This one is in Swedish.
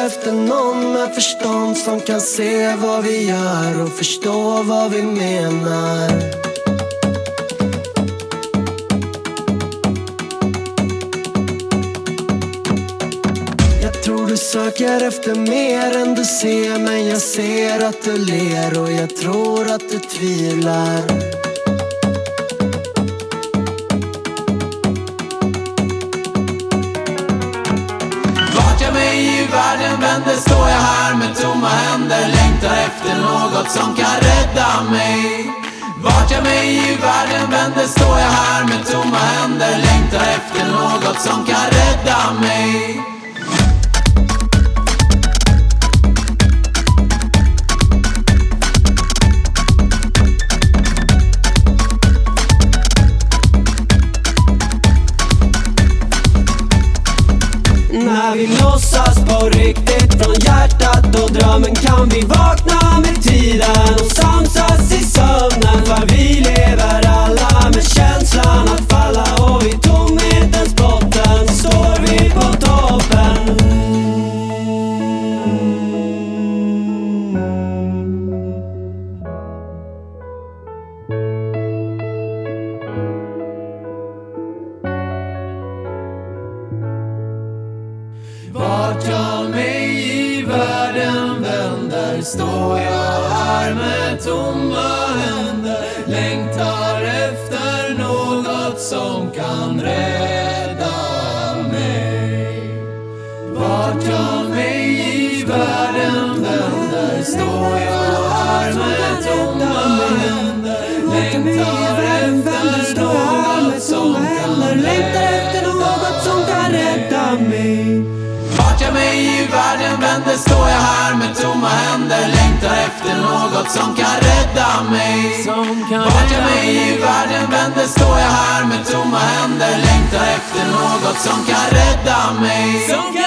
efter någon med förstånd som kan se vad vi gör och förstå vad vi menar. Jag tror du söker efter mer än du ser, men jag ser att du ler och jag tror att du tvivlar. Vart jag mig i världen vänder står jag här med tomma händer, längtar efter något som kan rädda mig. Vart jag mig i världen vänder står jag här med tomma händer, längtar efter något som kan rädda mig. När vi låtsas på riktigt från hjärtat och drömmen kan vi vakna med tiden och samsas i sömnen. För vi lever alla med känslan att falla, och vid tomhetens botten står vi på toppen. Vart jag mig i världen vänder står jag här med tomma händer, längtar efter något som kan rädda mig. Vart jag mig i världen vänder står jag här med tomma händer, längtar efter något som kan rädda mig. Vart jag mig i världen vänder står jag här med tomma händer, längtar efter något som kan rädda mig. Vart jag mig i världen vänder står jag här med tomma händer, längtar efter något som kan rädda mig.